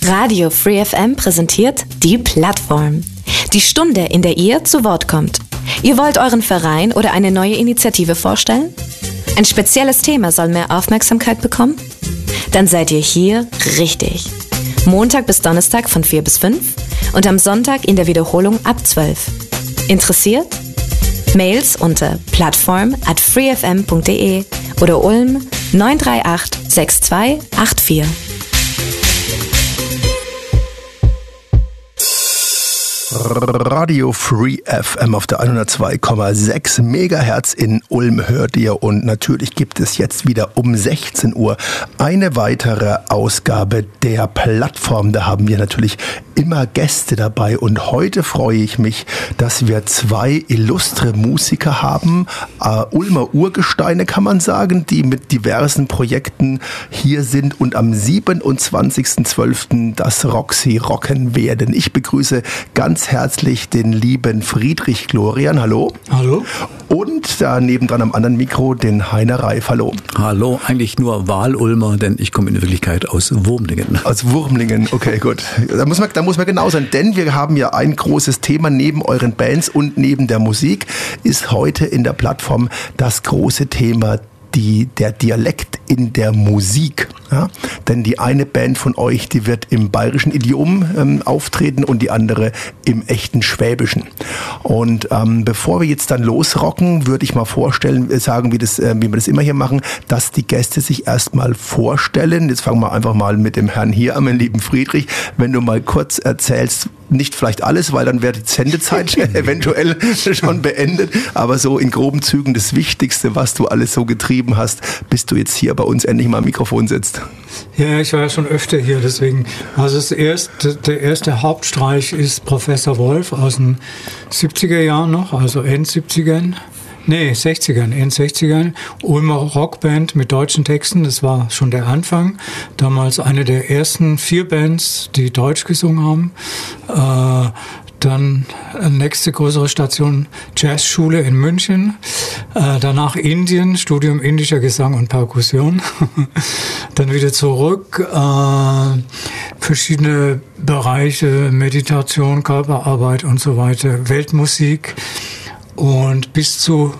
Radio Free FM präsentiert die Plattform. Die Stunde, in der ihr zu Wort kommt. Ihr wollt euren Verein oder eine neue Initiative vorstellen? Ein spezielles Thema soll mehr Aufmerksamkeit bekommen? Dann seid ihr hier richtig. Montag bis Donnerstag von 4 bis 5 und am Sonntag in der Wiederholung ab 12. Interessiert? Mails unter plattform@freefm.de oder Ulm 938 6284. Radio Free FM auf der 102,6 Megahertz in Ulm hört ihr, und natürlich gibt es jetzt wieder um 16 Uhr eine weitere Ausgabe der Plattform. Da haben wir natürlich immer Gäste dabei, und heute freue ich mich, dass wir zwei illustre Musiker haben, Ulmer Urgesteine kann man sagen, die mit diversen Projekten hier sind und am 27.12. das Roxy rocken werden. Ich begrüße ganz herzlich den lieben Friedrich Glorian. Hallo. Hallo. Und da nebendran am anderen Mikro den Heiner Reif. Hallo. Hallo, eigentlich nur Wahl-Ulmer, denn ich komme in Wirklichkeit aus Wurmlingen. Aus Wurmlingen, okay, gut. Da muss man genau sein, denn wir haben ja ein großes Thema neben euren Bands und neben der Musik ist heute in der Plattform das große Thema der Dialekt in der Musik. Ja? Denn die eine Band von euch, die wird im bayerischen Idiom auftreten und die andere im echten Schwäbischen. Und bevor wir jetzt dann losrocken, würde ich mal sagen, wie wir das immer hier machen, dass die Gäste sich erstmal vorstellen. Jetzt fangen wir einfach mal mit dem Herrn hier an, meinen lieben Friedrich. Wenn du mal kurz erzählst, nicht vielleicht alles, weil dann wäre die Sendezeit eventuell schon beendet, aber so in groben Zügen das Wichtigste, was du alles so getrieben hast, bis du jetzt hier bei uns endlich mal am Mikrofon sitzt. Ja, ich war ja schon öfter hier, deswegen, also der erste Hauptstreich ist Professor Wolf aus den 70er Jahren noch, also End-70ern. Nee, 60ern, in 60ern. Ulmer Rockband mit deutschen Texten, das war schon der Anfang. Damals eine der ersten 4 Bands, die Deutsch gesungen haben. Dann nächste größere Station, Jazzschule in München. Danach Indien, Studium indischer Gesang und Perkussion. Dann wieder zurück, verschiedene Bereiche, Meditation, Körperarbeit und so weiter, Weltmusik. Und bis zu,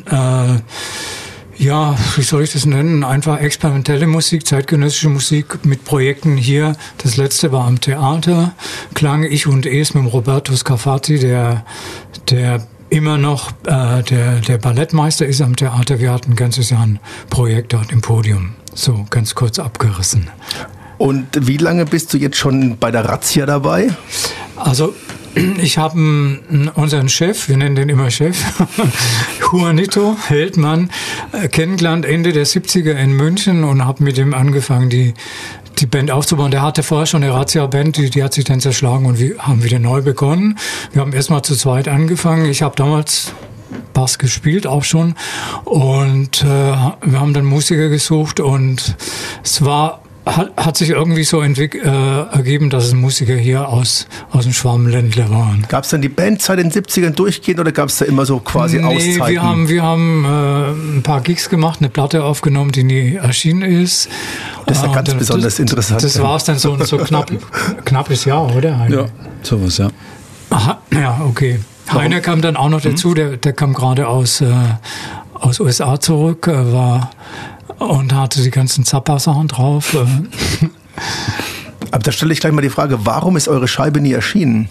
wie soll ich das nennen, einfach experimentelle Musik, zeitgenössische Musik mit Projekten hier. Das letzte war am Theater, Klang Ich und Es mit dem Roberto Scafati, der immer noch der Ballettmeister ist am Theater. Wir hatten ein ganzes Jahr ein Projekt dort im Podium. So, ganz kurz abgerissen. Und wie lange bist du jetzt schon bei der Razzia dabei? Also, ich habe unseren Chef, wir nennen den immer Chef, Juanito Heldmann, kennengelernt Ende der 70er in München und habe mit ihm angefangen, die Band aufzubauen. Der hatte vorher schon eine Razzia-Band, die hat sich dann zerschlagen und wir haben wieder neu begonnen. Wir haben erstmal zu zweit angefangen. Ich habe damals Bass gespielt auch schon und wir haben dann Musiker gesucht und es hat sich irgendwie so ergeben, dass es Musiker hier aus dem Schwarmländler waren. Gab es dann die Bandzeit in den 70ern durchgehend oder gab es da immer so quasi Auszeiten? Wir haben ein paar Gigs gemacht, eine Platte aufgenommen, die nie erschienen ist. Das ist ja ganz besonders interessant. Das war es dann so knappes Jahr, oder? Heine? Ja, sowas, ja. Aha, ja, okay. Heiner kam dann auch noch dazu, der kam gerade aus USA zurück, und hatte die ganzen Zappa-Sachen drauf. Aber da stelle ich gleich mal die Frage, warum ist eure Scheibe nie erschienen?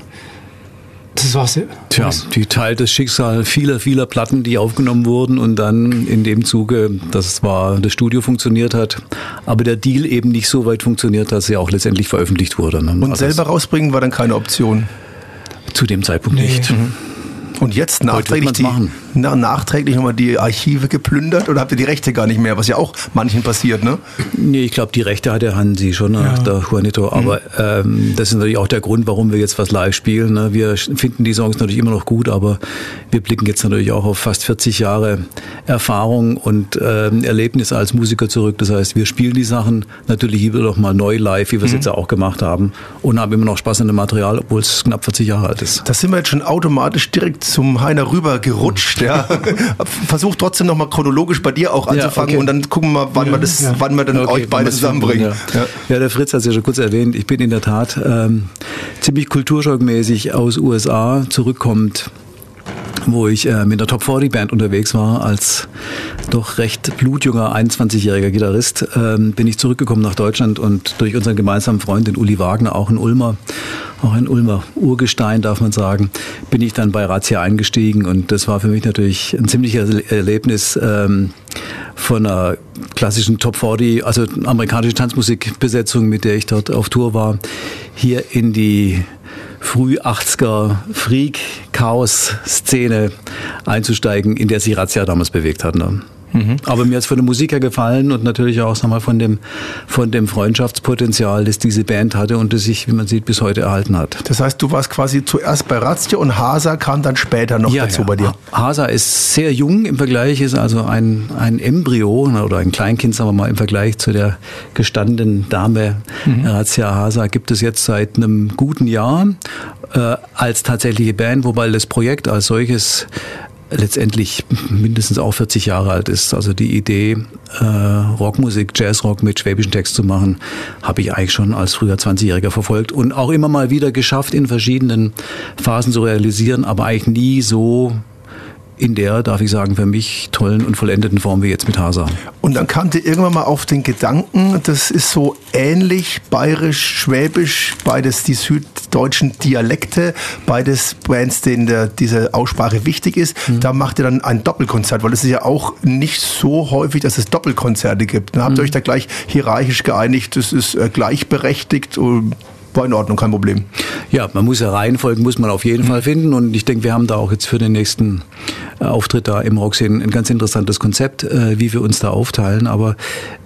Das war's. Tja, die teilt das Schicksal vieler Platten, die aufgenommen wurden und dann in dem Zuge, dass zwar das Studio funktioniert hat, aber der Deal eben nicht so weit funktioniert, dass sie auch letztendlich veröffentlicht wurde. Und also selber rausbringen war dann keine Option? Zu dem Zeitpunkt nicht. Mhm. Und jetzt nachträglich nochmal die Archive geplündert oder habt ihr die Rechte gar nicht mehr, was ja auch manchen passiert, ne? Nee, ich glaube, die Rechte hatte Hansi schon, der Juanito, aber das ist natürlich auch der Grund, warum wir jetzt was live spielen. Ne? Wir finden die Songs natürlich immer noch gut, aber wir blicken jetzt natürlich auch auf fast 40 Jahre Erfahrung und Erlebnisse als Musiker zurück. Das heißt, wir spielen die Sachen natürlich immer noch mal neu live, wie wir es jetzt auch gemacht haben und haben immer noch Spaß an dem Material, obwohl es knapp 40 Jahre alt ist. Das sind wir jetzt schon automatisch direkt zum Heiner rüber gerutscht. Ja. Versuch trotzdem nochmal chronologisch bei dir auch anzufangen und dann gucken wir mal, wann wir dann euch beide zusammenbringen. Ja, der Fritz hat es ja schon kurz erwähnt. Ich bin in der Tat ziemlich kulturschockmäßig aus USA zurückkommend, wo ich mit der Top 40 Band unterwegs war, als doch recht blutjunger 21-jähriger Gitarrist, bin ich zurückgekommen nach Deutschland und durch unseren gemeinsamen Freund, den Uli Wagner, auch ein Ulmer Urgestein, darf man sagen, bin ich dann bei Razzia eingestiegen und das war für mich natürlich ein ziemliches Erlebnis, von einer klassischen Top 40, also amerikanische Tanzmusikbesetzung, mit der ich dort auf Tour war, hier in die früh 80er Freak-Chaos-Szene einzusteigen, in der sich Razzia damals bewegt hat. Ne? Aber mir hat es von der Musik her gefallen und natürlich auch, sag mal, von dem Freundschaftspotenzial, das diese Band hatte und das sich, wie man sieht, bis heute erhalten hat. Das heißt, du warst quasi zuerst bei Razzia und Hasa kam dann später noch dazu bei dir. Hasa ist sehr jung im Vergleich, ist also ein Embryo oder ein Kleinkind, sagen wir mal, im Vergleich zu der gestandenen Dame. Razzia Hasa gibt es jetzt seit einem guten Jahr als tatsächliche Band, wobei das Projekt als solches letztendlich mindestens auch 40 Jahre alt ist. Also die Idee, Rockmusik, Jazzrock mit schwäbischen Text zu machen, habe ich eigentlich schon als früher 20-Jähriger verfolgt und auch immer mal wieder geschafft, in verschiedenen Phasen zu realisieren, aber eigentlich nie so in der, darf ich sagen, für mich tollen und vollendeten Form wie jetzt mit Hasa. Und dann kam dir irgendwann mal auf den Gedanken, das ist so ähnlich bayerisch, schwäbisch, beides die süddeutschen Dialekte, beides Bands, denen diese Aussprache wichtig ist. Da macht ihr dann ein Doppelkonzert, weil es ist ja auch nicht so häufig, dass es Doppelkonzerte gibt. Dann habt ihr euch da gleich hierarchisch geeinigt, das ist gleichberechtigt und war in Ordnung, kein Problem. Ja, Reihenfolgen muss man auf jeden Fall finden und ich denke, wir haben da auch jetzt für den nächsten Auftritt da im Roxy ein ganz interessantes Konzept, wie wir uns da aufteilen, aber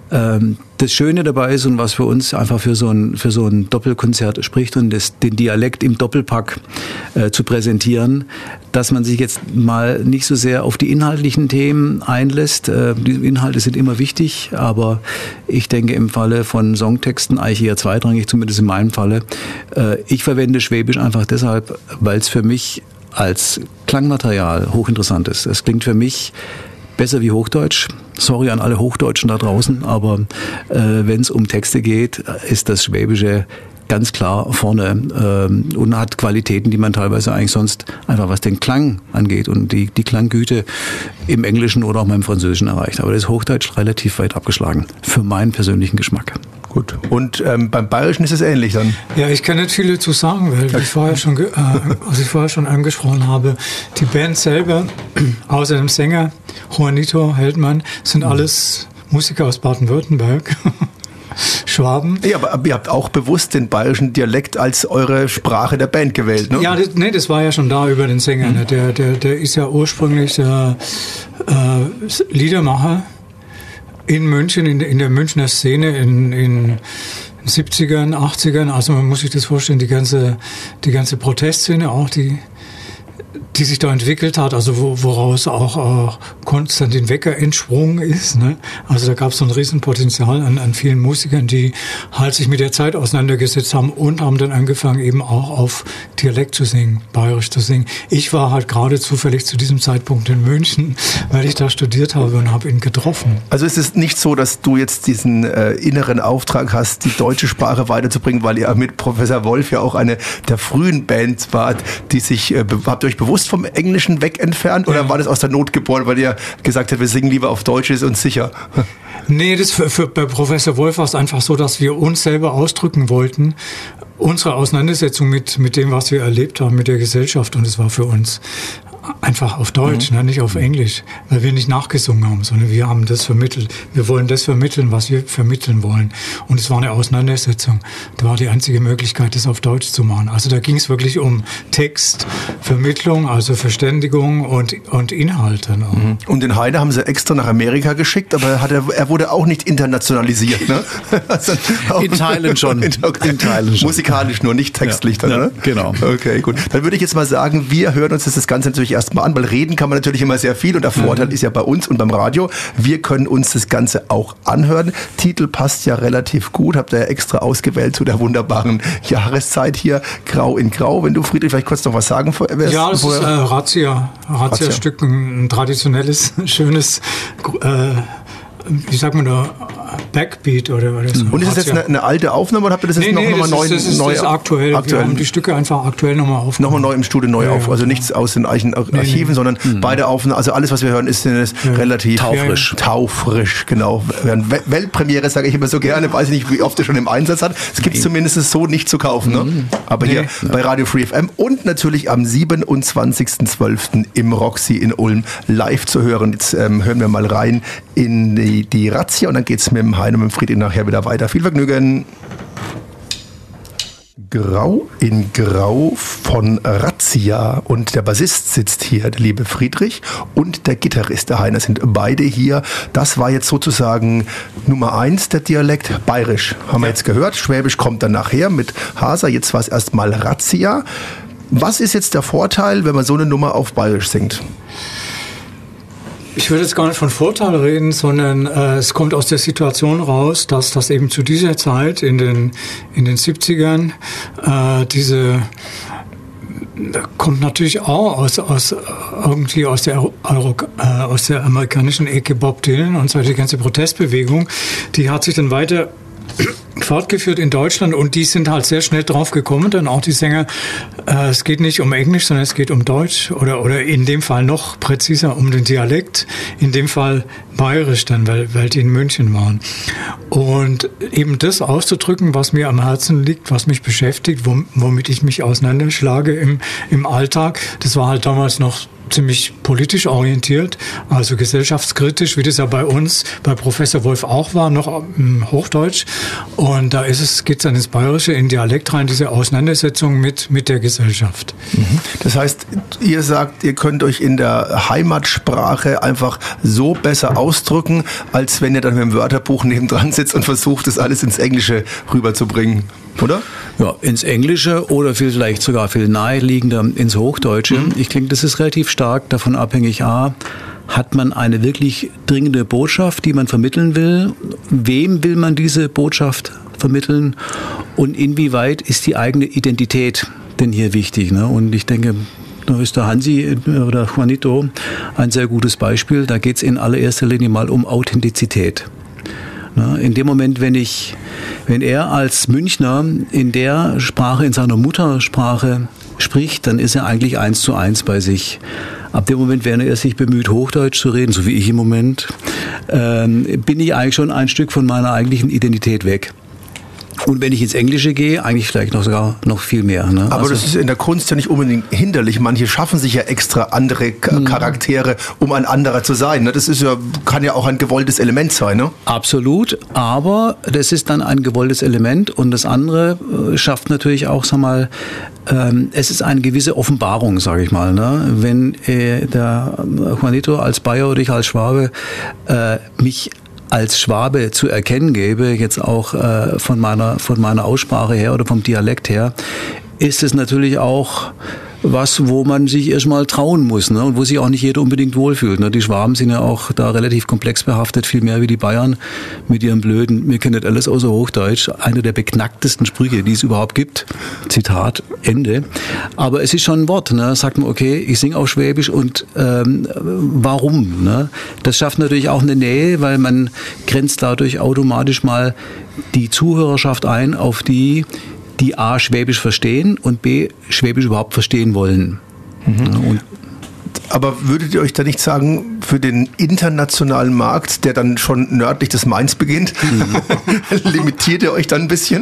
das Schöne dabei ist und was für uns einfach für so ein Doppelkonzert spricht und den Dialekt im Doppelpack zu präsentieren, dass man sich jetzt mal nicht so sehr auf die inhaltlichen Themen einlässt. Die Inhalte sind immer wichtig, aber ich denke im Falle von Songtexten eigentlich eher zweitrangig, zumindest in meinem Falle. Ich verwende Schwäbisch einfach deshalb, weil es für mich als Klangmaterial hochinteressant ist. Es klingt für mich besser wie Hochdeutsch. Sorry an alle Hochdeutschen da draußen, aber wenn es um Texte geht, ist das Schwäbische ganz klar vorne und hat Qualitäten, die man teilweise eigentlich sonst einfach was den Klang angeht und die Klanggüte im Englischen oder auch mal im Französischen erreicht. Aber das ist Hochdeutsch relativ weit abgeschlagen, für meinen persönlichen Geschmack. Gut. Und beim Bayerischen ist es ähnlich dann? Ja, ich kann nicht viel dazu sagen, weil wie ich vorher schon angesprochen habe, die Band selber, außer dem Sänger Juanito Heldmann, sind alles Musiker aus Baden-Württemberg. Schwaben. Ja, aber ihr habt auch bewusst den bayerischen Dialekt als eure Sprache der Band gewählt, ne? Ja, das war ja schon da über den Sänger. Ne? Der ist ja ursprünglich Liedermacher in München, in der Münchner Szene in den 70ern, 80ern. Also man muss sich das vorstellen, die ganze Protestszene auch, die sich da entwickelt hat, also woraus auch Konstantin Wecker entsprungen ist. Ne? Also da gab es so ein Riesenpotenzial an vielen Musikern, die halt sich mit der Zeit auseinandergesetzt haben und haben dann angefangen, eben auch auf Dialekt zu singen, bayerisch zu singen. Ich war halt gerade zufällig zu diesem Zeitpunkt in München, weil ich da studiert habe und habe ihn getroffen. Also ist es nicht so, dass du jetzt diesen inneren Auftrag hast, die deutsche Sprache weiterzubringen, weil ihr mit Professor Wolf ja auch eine der frühen Bands wart, die sich, habt ihr euch bewusst vom Englischen weg entfernt oder war das aus der Not geboren, weil ihr gesagt habt, wir singen lieber auf Deutsch, ist uns sicher? Nee, bei Professor Wolf war es einfach so, dass wir uns selber ausdrücken wollten, unsere Auseinandersetzung mit dem, was wir erlebt haben, mit der Gesellschaft, und es war für uns einfach auf Deutsch, ne, nicht auf Englisch, weil wir nicht nachgesungen haben, sondern wir haben das vermittelt. Wir wollen das vermitteln, was wir vermitteln wollen. Und es war eine Auseinandersetzung. Da war die einzige Möglichkeit, das auf Deutsch zu machen. Also da ging es wirklich um Text, Vermittlung, also Verständigung und Inhalte. Ne. Und den Heiner haben sie extra nach Amerika geschickt, aber er wurde auch nicht internationalisiert. Ne? Also in Teilen schon. In Teilen schon. Musikalisch nur, nicht textlich. Ja, dann, ne? Genau. Okay, gut. Dann würde ich jetzt mal sagen, wir hören uns das Ganze natürlich erstmal an, weil reden kann man natürlich immer sehr viel und der Vorteil ist ja bei uns und beim Radio, wir können uns das Ganze auch anhören. Titel passt ja relativ gut, habt ihr ja extra ausgewählt zu der wunderbaren Jahreszeit hier, Grau in Grau. Wenn du, Friedrich, vielleicht kurz noch was sagen. Ja, das ist Razzia-Stück, ein traditionelles, schönes, wie sagt man da, Backbeat oder so. Und ist das jetzt eine alte Aufnahme oder habt ihr das jetzt nochmal neu? Das ist aktuell. Wir haben die Stücke einfach aktuell nochmal aufgenommen. Nochmal neu im Studio auf. Also nichts aus den Archiven, sondern beide Aufnahmen. Also alles, was wir hören, ist relativ taufrisch. Taufrisch, genau. Weltpremiere sage ich immer so gerne. Weiß ich nicht, wie oft er schon im Einsatz hat. Es gibt es zumindest so nicht zu kaufen. Ne? Aber hier bei Radio Free FM und natürlich am 27.12. im Roxy in Ulm live zu hören. Jetzt hören wir mal rein in die Razzia und dann geht es mit dem Hein und mit dem Friedrich nachher wieder weiter. Viel Vergnügen. Grau in Grau von Razzia und der Bassist sitzt hier, der liebe Friedrich, und der Gitarrist, der Heiner, sind beide hier. Das war jetzt sozusagen Nummer 1 der Dialekt. Bayerisch haben wir jetzt gehört, Schwäbisch kommt dann nachher mit Haaser, jetzt war es erstmal Razzia. Was ist jetzt der Vorteil, wenn man so eine Nummer auf Bayerisch singt? Ich würde jetzt gar nicht von Vorteil reden, sondern es kommt aus der Situation raus, dass das eben zu dieser Zeit in den 70ern kommt natürlich auch aus der amerikanischen Ecke Bob Dylan und so die ganze Protestbewegung, die hat sich dann weiter fortgeführt in Deutschland und die sind halt sehr schnell drauf gekommen, dann auch die Sänger, es geht nicht um Englisch, sondern es geht um Deutsch oder in dem Fall noch präziser um den Dialekt, in dem Fall Bayerisch dann, weil die in München waren. Und eben das auszudrücken, was mir am Herzen liegt, was mich beschäftigt, womit ich mich auseinanderschlage im Alltag, das war halt damals noch ziemlich politisch orientiert, also gesellschaftskritisch, wie das ja bei uns, bei Professor Wolf auch war, noch im Hochdeutsch. Und da geht's dann ins Bayerische, in Dialekt rein, diese Auseinandersetzung mit der Gesellschaft. Das heißt, ihr sagt, ihr könnt euch in der Heimatsprache einfach so besser ausdrücken, als wenn ihr dann mit dem Wörterbuch nebendran sitzt und versucht, das alles ins Englische rüberzubringen. Oder? Ja, ins Englische oder vielleicht sogar viel naheliegender ins Hochdeutsche. Ich denke, das ist relativ stark davon abhängig, hat man eine wirklich dringende Botschaft, die man vermitteln will? Wem will man diese Botschaft vermitteln? Und inwieweit ist die eigene Identität denn hier wichtig? Ne? Und ich denke, da ist der Hansi oder Juanito ein sehr gutes Beispiel. Da geht es in allererster Linie mal um Authentizität. In dem Moment, wenn er als Münchner in der Sprache, in seiner Muttersprache spricht, dann ist er eigentlich 1:1 bei sich. Ab dem Moment, wenn er sich bemüht, Hochdeutsch zu reden, so wie ich im Moment, bin ich eigentlich schon ein Stück von meiner eigentlichen Identität weg. Und wenn ich ins Englische gehe, eigentlich vielleicht sogar noch viel mehr. Ne? Aber das ist in der Kunst ja nicht unbedingt hinderlich. Manche schaffen sich ja extra andere Charaktere, um ein anderer zu sein. Ne? Das kann ja auch ein gewolltes Element sein. Ne? Absolut, aber das ist dann ein gewolltes Element und das andere schafft natürlich auch, es ist eine gewisse Offenbarung, sage ich mal. Ne? Wenn der Juanito als Bayer oder ich als Schwabe mich als Schwabe zu erkennen gebe, jetzt auch von meiner Aussprache her oder vom Dialekt her, ist es natürlich auch was, wo man sich erstmal trauen muss, ne? Und wo sich auch nicht jeder unbedingt wohlfühlt. Ne? Die Schwaben sind ja auch da relativ komplex behaftet, viel mehr wie die Bayern mit ihrem blöden, wir kennen das alles außer Hochdeutsch, eine der beknacktesten Sprüche, die es überhaupt gibt. Zitat, Ende. Aber es ist schon ein Wort, ne? Sagt man, okay, ich singe auf Schwäbisch und warum? Ne? Das schafft natürlich auch eine Nähe, weil man grenzt dadurch automatisch mal die Zuhörerschaft ein auf die A, Schwäbisch verstehen und B, Schwäbisch überhaupt verstehen wollen. Und aber würdet ihr euch da nicht sagen, für den internationalen Markt, der dann schon nördlich des Mains beginnt, limitiert ihr euch dann ein bisschen?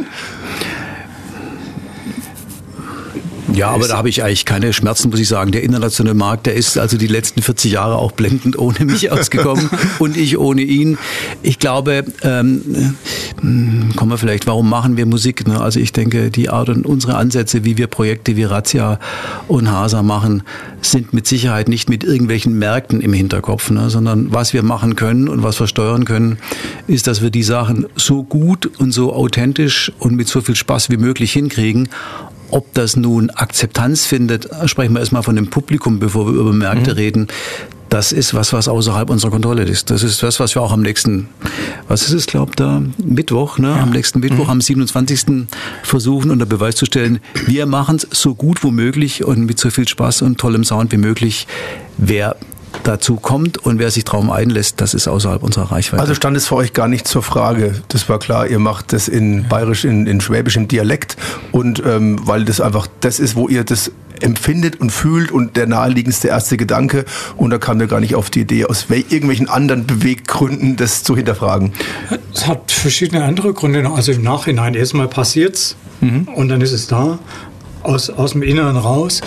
Ja, aber da habe ich eigentlich keine Schmerzen, muss ich sagen. Der internationale Markt, der ist also die letzten 40 Jahre auch blendend ohne mich ausgekommen und ich ohne ihn. Ich glaube, kommen wir vielleicht, warum machen wir Musik? Ne? Also ich denke, die Art und unsere Ansätze, wie wir Projekte wie Razzia und Haaser machen, sind mit Sicherheit nicht mit irgendwelchen Märkten im Hinterkopf, ne? Sondern was wir machen können und was wir steuern können, ist, dass wir die Sachen so gut und so authentisch und mit so viel Spaß wie möglich hinkriegen, Ob das nun Akzeptanz findet, sprechen wir erstmal von dem Publikum, bevor wir über Märkte reden. Das ist was außerhalb unserer Kontrolle ist. Das ist das, was wir auch am nächsten, was ist es, glaubt da, Mittwoch, ne? Ja. Am nächsten Mittwoch, am 27. versuchen, unter Beweis zu stellen, wir machen es so gut wie möglich und mit so viel Spaß und tollem Sound wie möglich. Wer dazu kommt und wer sich darauf einlässt, das ist außerhalb unserer Reichweite. Also stand es für euch gar nicht zur Frage. Das war klar, ihr macht das in bayerisch, in schwäbischem Dialekt und weil das einfach das ist, wo ihr das empfindet und fühlt und der naheliegendste erste Gedanke und da kam ihr gar nicht auf die Idee, aus irgendwelchen anderen Beweggründen das zu hinterfragen. Es hat verschiedene andere Gründe. Also im Nachhinein erstmal passiert's und dann ist es da. Aus dem Inneren raus,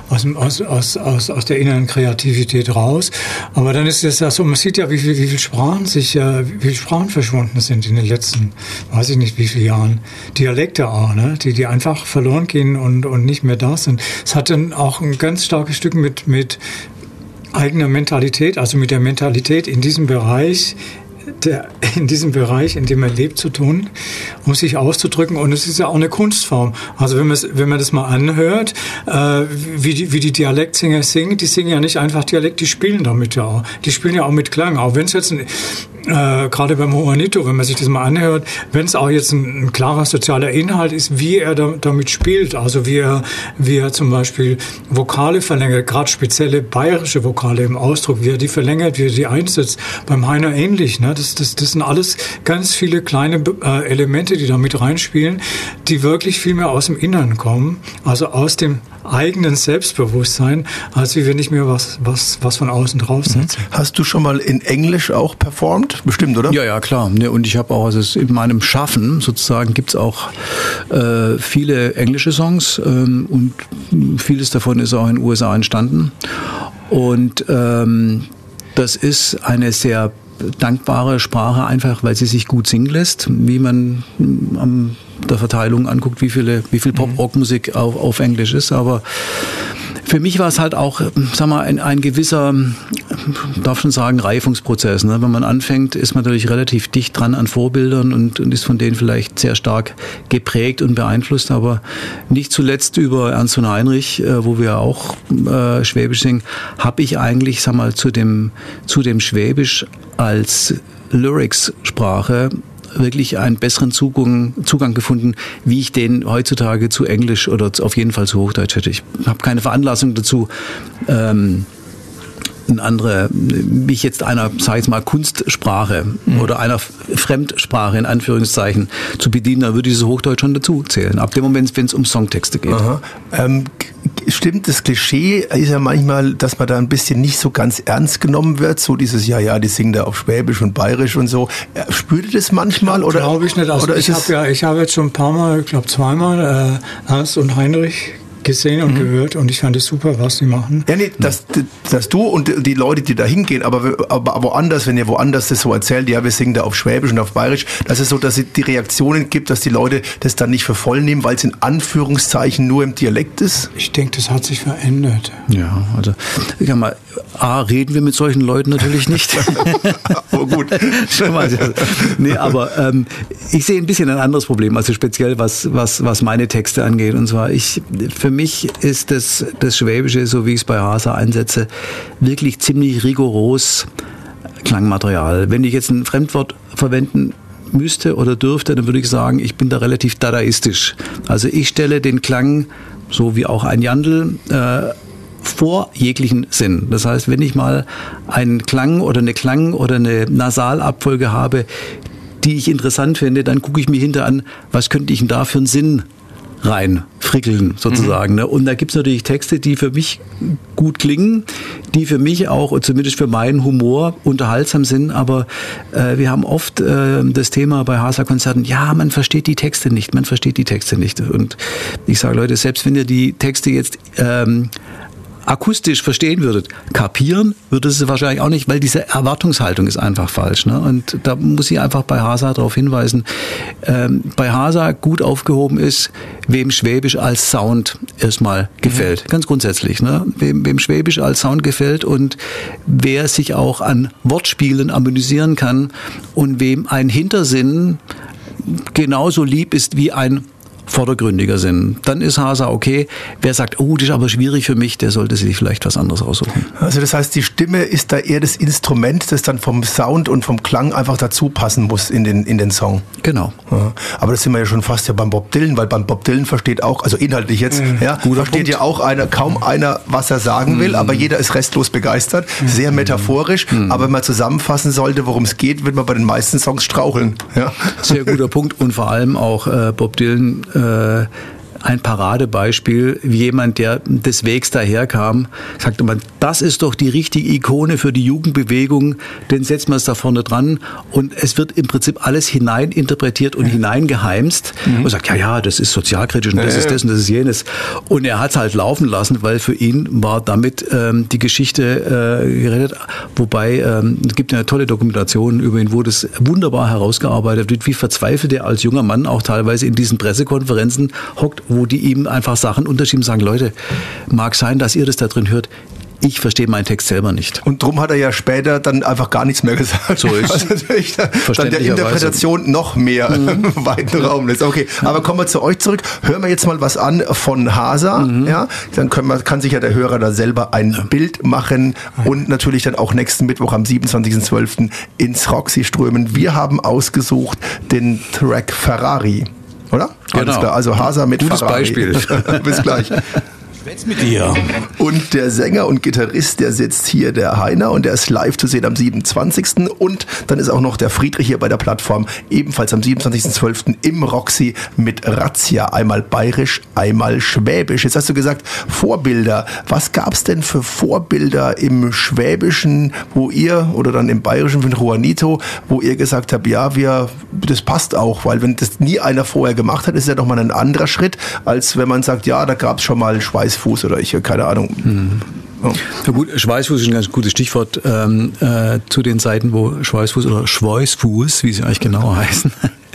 aus der inneren Kreativität raus. Aber dann ist es ja so, man sieht ja, wie viel Sprachen verschwunden sind in den letzten, weiß ich nicht wie viele Jahren. Dialekte auch, ne? Die einfach verloren gehen und nicht mehr da sind. Es hat dann auch ein ganz starkes Stück mit eigener Mentalität, also mit der Mentalität in diesem Bereich, in dem er lebt, zu tun, um sich auszudrücken. Und es ist ja auch eine Kunstform. Also wenn man das mal anhört, wie die Dialektsänger singen, die singen ja nicht einfach Dialekt, die spielen damit ja auch. Die spielen ja auch mit Klang. Auch wenn es jetzt gerade beim Juanito, wenn man sich das mal anhört, wenn es auch jetzt ein klarer sozialer Inhalt ist, wie er damit spielt, also wie er zum Beispiel Vokale verlängert, gerade spezielle bayerische Vokale im Ausdruck, wie er die verlängert, wie er die einsetzt, beim Heiner ähnlich, ne? Das sind alles ganz viele kleine Elemente, die da mit reinspielen, die wirklich viel mehr aus dem Inneren kommen, also aus dem eigenen Selbstbewusstsein, als wie wenn ich mir was von außen draufsetze. Hast du schon mal in Englisch auch performt? Bestimmt, oder? Ja, klar. Und ich habe auch, also in meinem Schaffen sozusagen gibt es auch viele englische Songs und vieles davon ist auch in den USA entstanden. Und das ist eine sehr dankbare Sprache, einfach weil sie sich gut singen lässt, wie man an der Verteilung anguckt, wie viel Pop-Rock-Musik auf Englisch ist. Aber für mich war es halt auch, sag mal, ein gewisser, darf schon sagen, Reifungsprozess. Ne? Wenn man anfängt, ist man natürlich relativ dicht dran an Vorbildern und ist von denen vielleicht sehr stark geprägt und beeinflusst. Aber nicht zuletzt über Ernst von Heinrich, wo wir auch Schwäbisch singen, habe ich eigentlich, sag mal, zu dem Schwäbisch als Lyrics-Sprache wirklich einen besseren Zugang gefunden, wie ich den heutzutage zu Englisch oder auf jeden Fall zu Hochdeutsch hätte. Ich habe keine Veranlassung dazu, mich jetzt einer, sag ich jetzt mal, Kunstsprache oder einer Fremdsprache in Anführungszeichen zu bedienen, dann würde dieses Hochdeutsch schon dazu zählen. Ab dem Moment, wenn es um Songtexte geht. Stimmt, das Klischee ist ja manchmal, dass man da ein bisschen nicht so ganz ernst genommen wird, so dieses, die singen da auf Schwäbisch und Bayerisch und so. Spürt ihr das manchmal? Oder glaube ich nicht. Also oder ich habe jetzt schon ein paar Mal, ich glaube zweimal, Ernst und Heinrich gesehen und gehört und ich fand es super, was sie machen. Ja, nee, dass du und die Leute, die da hingehen, aber woanders, wenn ihr woanders das so erzählt, wir singen da auf Schwäbisch und auf Bayerisch, dass es so, dass es die Reaktionen gibt, dass die Leute das dann nicht für voll nehmen, weil es in Anführungszeichen nur im Dialekt ist? Ich denke, das hat sich verändert. Ja, also ich sag mal, reden wir mit solchen Leuten natürlich nicht. Oh, gut. Nee, aber ich sehe ein bisschen ein anderes Problem, also speziell was meine Texte angeht. Und zwar, für mich ist das Schwäbische, so wie ich es bei Hasa einsetze, wirklich ziemlich rigoros Klangmaterial. Wenn ich jetzt ein Fremdwort verwenden müsste oder dürfte, dann würde ich sagen, ich bin da relativ dadaistisch. Also ich stelle den Klang, so wie auch ein Jandl, vor jeglichen Sinn. Das heißt, wenn ich mal einen Klang oder eine Nasalabfolge habe, die ich interessant finde, dann gucke ich mir hinter an, was könnte ich denn da für einen Sinn reinfrickeln sozusagen. Ne? Und da gibt es natürlich Texte, die für mich gut klingen, die für mich auch, zumindest für meinen Humor, unterhaltsam sind, aber wir haben oft das Thema bei Hasa-Konzerten, man versteht die Texte nicht. Und ich sage, Leute, selbst wenn ihr die Texte jetzt akustisch verstehen würdet, kapieren würdet ihr wahrscheinlich auch nicht, weil diese Erwartungshaltung ist einfach falsch. Ne? Und da muss ich einfach bei Hasa darauf hinweisen, bei Hasa gut aufgehoben ist, wem Schwäbisch als Sound erstmal gefällt. Ganz grundsätzlich. Ne? Wem Schwäbisch als Sound gefällt und wer sich auch an Wortspielen amüsieren kann und wem ein Hintersinn genauso lieb ist wie ein vordergründiger sind. Dann ist Hasa okay. Wer sagt, oh, das ist aber schwierig für mich, der sollte sich vielleicht was anderes aussuchen. Also das heißt, die Stimme ist da eher das Instrument, das dann vom Sound und vom Klang einfach dazu passen muss in den Song. Genau. Ja, aber das sind wir ja schon fast ja beim Bob Dylan, weil beim Bob Dylan versteht auch, also inhaltlich jetzt, versteht ja auch kaum einer, was er sagen will, aber jeder ist restlos begeistert, sehr metaphorisch, aber wenn man zusammenfassen sollte, worum es geht, wird man bei den meisten Songs straucheln. Ja. Sehr guter Punkt und vor allem auch Bob Dylan ein Paradebeispiel, wie jemand, der des Wegs daherkam, sagte man, das ist doch die richtige Ikone für die Jugendbewegung, den setzt man es da vorne dran und es wird im Prinzip alles hineininterpretiert und hineingeheimst und sagt, ja, das ist sozialkritisch und das ist das und das ist jenes. Und er hat es halt laufen lassen, weil für ihn war damit die Geschichte gerettet. Wobei, es gibt eine tolle Dokumentation über ihn, wo das wunderbar herausgearbeitet wird, wie verzweifelt er als junger Mann auch teilweise in diesen Pressekonferenzen hockt, wo die ihm einfach Sachen unterschieben, sagen, Leute, mag sein, dass ihr das da drin hört, ich verstehe meinen Text selber nicht. Und drum hat er ja später dann einfach gar nichts mehr gesagt. So ist also natürlich dann der Interpretation noch mehr weiten Raum lässt. Okay, aber kommen wir zu euch zurück. Hören wir jetzt mal was an von Hasa. Ja? Dann kann sich ja der Hörer da selber ein Bild machen und natürlich dann auch nächsten Mittwoch am 27.12. ins Roxy strömen. Wir haben ausgesucht den Track Ferrari. Oder? Genau. Alles klar. Also Hasa mit Gutes Ferrari. Beispiel. Bis gleich. Schwätz mit dir. Und der Sänger und Gitarrist, der sitzt hier, der Heiner, und der ist live zu sehen am 27. Und dann ist auch noch der Friedrich hier bei der Plattform, ebenfalls am 27.12. im Roxy mit Razzia. Einmal bayerisch, einmal schwäbisch. Jetzt hast du gesagt, Vorbilder. Was gab's denn für Vorbilder im Schwäbischen, wo ihr, oder dann im Bayerischen von Juanito, wo ihr gesagt habt, ja, das passt auch, weil wenn das nie einer vorher gemacht hat, ist ja doch mal ein anderer Schritt, als wenn man sagt, ja, da gab's schon mal Schweißfuß oder keine Ahnung. Oh. Ja gut, Schweißfuß ist ein ganz gutes Stichwort zu den Zeiten, wo Schweißfuß oder Schweißfuß, wie sie eigentlich genau heißen,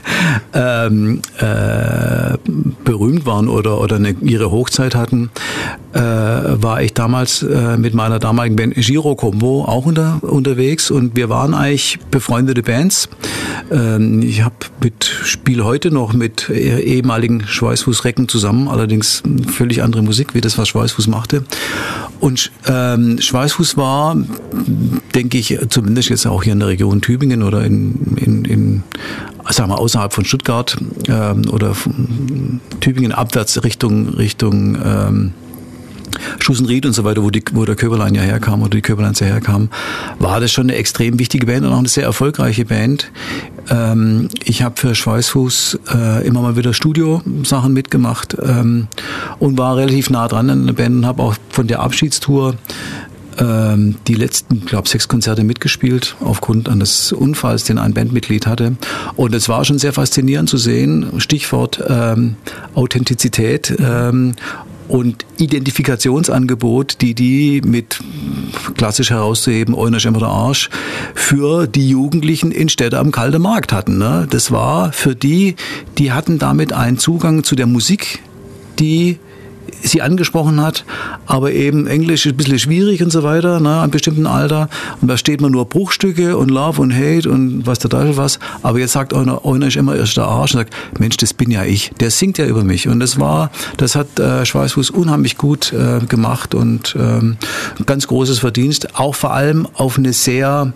berühmt waren oder ihre Hochzeit hatten, war ich damals mit meiner damaligen Band Giro Combo auch unterwegs und wir waren eigentlich befreundete Bands. Ich spiele heute noch mit ehemaligen Schweißfuß-Recken zusammen, allerdings völlig andere Musik, wie das, was Schweißfuß machte. Und Schweißfuß war, denke ich, zumindest jetzt auch hier in der Region Tübingen oder in sagen wir außerhalb von Stuttgart oder Tübingen abwärts Richtung Schussenried und so weiter, wo der Köberlein ja herkam oder die Köberleins ja herkamen, war das schon eine extrem wichtige Band und auch eine sehr erfolgreiche Band. Ich habe für Schweißfuß immer mal wieder Studiosachen mitgemacht und war relativ nah dran an der Band und habe auch von der Abschiedstour die letzten, 6 Konzerte mitgespielt, aufgrund eines Unfalls, den ein Bandmitglied hatte. Und es war schon sehr faszinierend zu sehen, Stichwort Authentizität und Identifikationsangebot, die mit klassisch herauszuheben, Eunisch immer der Arsch, für die Jugendlichen in Städte am Kalten Markt hatten. Ne? Das war für die hatten damit einen Zugang zu der Musik, die sie angesprochen hat, aber eben Englisch ist ein bisschen schwierig und so weiter, ne, an bestimmten Alter. Und da steht man nur Bruchstücke und Love und Hate und was der Teufel was. Aber jetzt sagt einer ist immer erst der Arsch und sagt, Mensch, das bin ja ich. Der singt ja über mich. Und das hat Schweißfuß unheimlich gut gemacht und ganz großes Verdienst. Auch vor allem auf eine sehr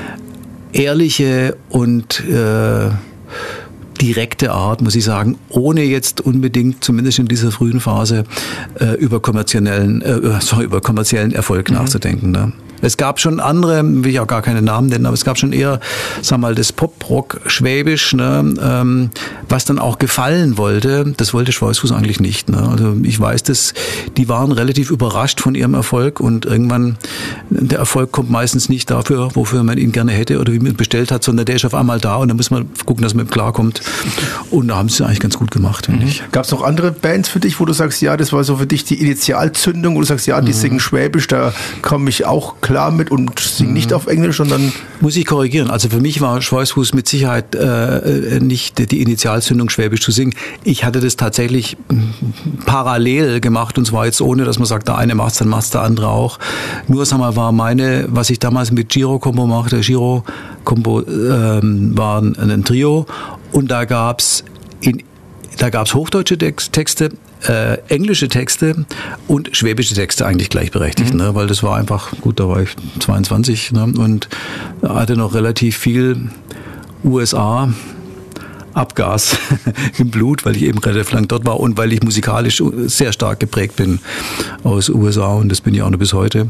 ehrliche und direkte Art, muss ich sagen, ohne jetzt unbedingt, zumindest in dieser frühen Phase, über kommerziellen Erfolg nachzudenken. Ne? Es gab schon andere, will ich auch gar keine Namen nennen, aber es gab schon eher, sag mal, das Pop-Rock-Schwäbisch, ne, was dann auch gefallen wollte. Das wollte Schweißfuß eigentlich nicht. Ne? Also ich weiß, die waren relativ überrascht von ihrem Erfolg und irgendwann, der Erfolg kommt meistens nicht dafür, wofür man ihn gerne hätte oder wie man ihn bestellt hat, sondern der ist auf einmal da und da muss man gucken, dass man ihm klarkommt. Und da haben sie es eigentlich ganz gut gemacht, finde ich. Gab es noch andere Bands für dich, wo du sagst, ja, das war so für dich die Initialzündung, wo du sagst, ja, die singen Schwäbisch, da komme ich auch klar mit und singe nicht auf Englisch, sondern... Muss ich korrigieren. Also für mich war Schweißfuß mit Sicherheit nicht die Initialzündung, Schwäbisch zu singen. Ich hatte das tatsächlich parallel gemacht und zwar jetzt ohne, dass man sagt, der eine macht's, dann macht's der andere auch. Nur, sag mal, war was ich damals mit Giro Combo machte, Giro Combo war ein Trio und da gab's da gab es hochdeutsche Texte, englische Texte und schwäbische Texte eigentlich gleichberechtigt, ne? Weil das war einfach, gut, da war ich 22, ne? Und hatte noch relativ viel USA Abgas im Blut, weil ich eben relativ lang dort war und weil ich musikalisch sehr stark geprägt bin aus USA und das bin ich auch noch bis heute.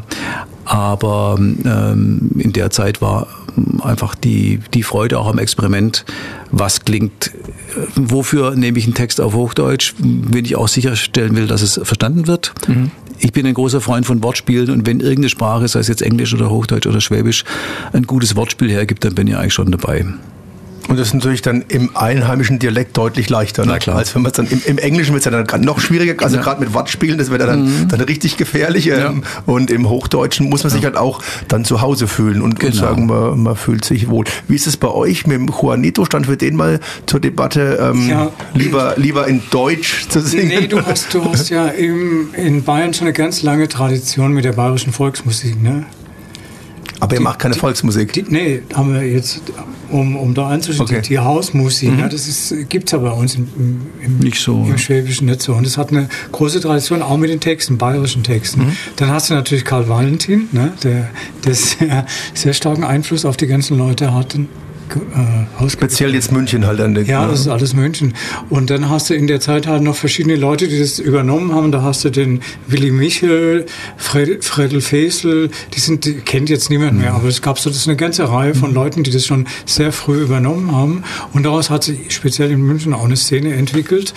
Aber in der Zeit war einfach die Freude auch am Experiment, was klingt, wofür nehme ich einen Text auf Hochdeutsch, wenn ich auch sicherstellen will, dass es verstanden wird. Mhm. Ich bin ein großer Freund von Wortspielen und wenn irgendeine Sprache, sei es jetzt Englisch oder Hochdeutsch oder Schwäbisch, ein gutes Wortspiel hergibt, dann bin ich eigentlich schon dabei. Und das ist natürlich dann im einheimischen Dialekt deutlich leichter. Na klar. Als wenn man es dann im Englischen wird es ja dann noch schwieriger, also gerade mit Wortspielen, das wird dann richtig gefährlich. Und im Hochdeutschen muss man sich halt auch dann zu Hause fühlen und sagen, man fühlt sich wohl. Wie ist es bei euch mit dem Juanito? Stand für den mal zur Debatte, lieber in Deutsch zu singen? Nee, du hast ja in Bayern schon eine ganz lange Tradition mit der bayerischen Volksmusik, ne? Aber ihr macht keine Volksmusik? Nee, haben wir jetzt, um da einzusteigen, die Hausmusik, das gibt es aber bei uns im Schwäbischen nicht so. Und das hat eine große Tradition, auch mit den Texten, bayerischen Texten. Dann hast du natürlich Karl Valentin, ne, der sehr starken Einfluss auf die ganzen Leute hatte. Speziell jetzt München halt. Das ist alles München. Und dann hast du in der Zeit halt noch verschiedene Leute, die das übernommen haben. Da hast du den Willy Michel, Fredel Fesel, die kennt jetzt niemand mehr, aber es gab das ist eine ganze Reihe von Leuten, die das schon sehr früh übernommen haben. Und daraus hat sich speziell in München auch eine Szene entwickelt,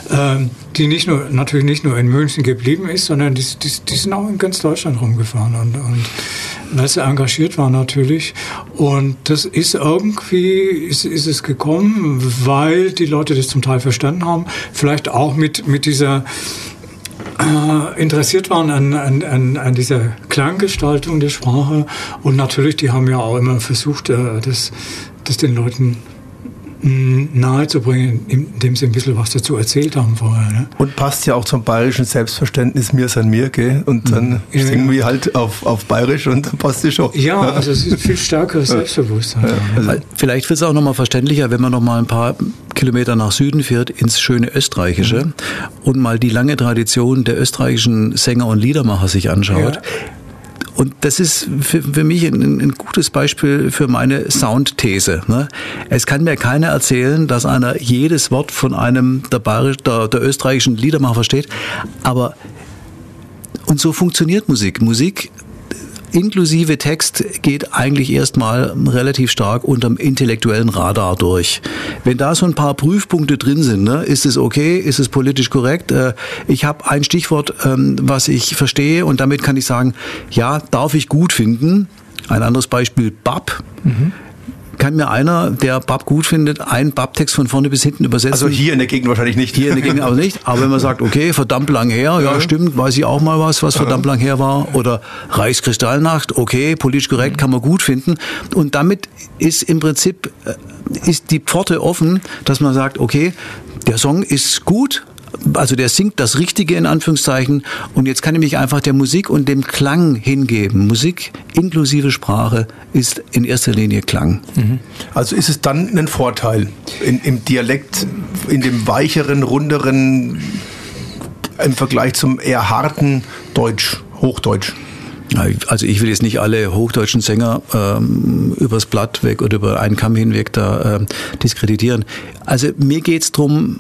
die natürlich nicht nur in München geblieben ist, sondern die sind auch in ganz Deutschland rumgefahren und weil sie engagiert waren natürlich. Und das ist irgendwie, ist es gekommen, weil die Leute das zum Teil verstanden haben, vielleicht auch mit dieser interessiert waren an dieser Klanggestaltung der Sprache. Und natürlich, die haben ja auch immer versucht, das den Leuten nahezubringen, indem sie ein bisschen was dazu erzählt haben vorher. Ne? Und passt ja auch zum bayerischen Selbstverständnis, mir san mir, gell? Und dann singen wir halt auf Bayerisch und dann passt es schon. Ja, also es ist viel stärkeres Selbstbewusstsein. Ja, also vielleicht wird es auch nochmal verständlicher, wenn man nochmal ein paar Kilometer nach Süden fährt, ins schöne Österreichische und mal die lange Tradition der österreichischen Sänger und Liedermacher sich anschaut. Ja. Und das ist für mich ein gutes Beispiel für meine Soundthese. Ne? Es kann mir keiner erzählen, dass einer jedes Wort von einem der österreichischen Liedermacher versteht. Und so funktioniert Musik. Musik inklusive Text geht eigentlich erstmal relativ stark unterm intellektuellen Radar durch. Wenn da so ein paar Prüfpunkte drin sind, ne, ist es okay, ist es politisch korrekt, ich habe ein Stichwort, was ich verstehe und damit kann ich sagen, ja, darf ich gut finden. Ein anderes Beispiel, Bab. Kann mir einer, der Bab gut findet, einen Bab-Text von vorne bis hinten übersetzen? Also hier in der Gegend wahrscheinlich nicht. Hier in der Gegend aber nicht. Aber wenn man sagt, okay, verdammt lang her, ja stimmt, weiß ich auch mal was verdammt lang her war. Oder Reichskristallnacht, okay, politisch korrekt, kann man gut finden. Und damit ist im Prinzip ist die Pforte offen, dass man sagt, okay, der Song ist gut, also der singt das Richtige in Anführungszeichen und jetzt kann ich mich einfach der Musik und dem Klang hingeben. Musik inklusive Sprache ist in erster Linie Klang. Also ist es dann ein Vorteil im Dialekt, in dem weicheren, runderen, im Vergleich zum eher harten Deutsch, Hochdeutsch? Also ich will jetzt nicht alle hochdeutschen Sänger übers Blatt weg oder über einen Kamm hinweg da diskreditieren. Also mir geht's drum,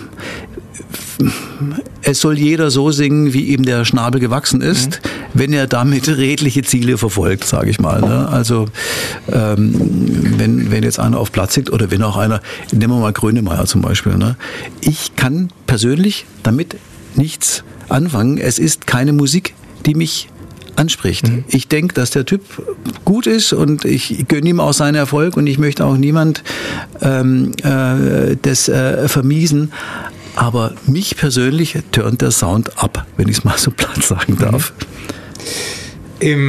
es soll jeder so singen, wie ihm der Schnabel gewachsen ist, wenn er damit redliche Ziele verfolgt, sage ich mal. Ne? Also wenn jetzt einer auf Platz singt oder wenn auch einer, nehmen wir mal Grönemeyer zum Beispiel. Ne? Ich kann persönlich damit nichts anfangen. Es ist keine Musik, die mich anspricht. Ich denke, dass der Typ gut ist und ich gönne ihm auch seinen Erfolg und ich möchte auch niemand das vermiesen. Aber mich persönlich turnt der Sound ab, wenn ich es mal so platt sagen darf.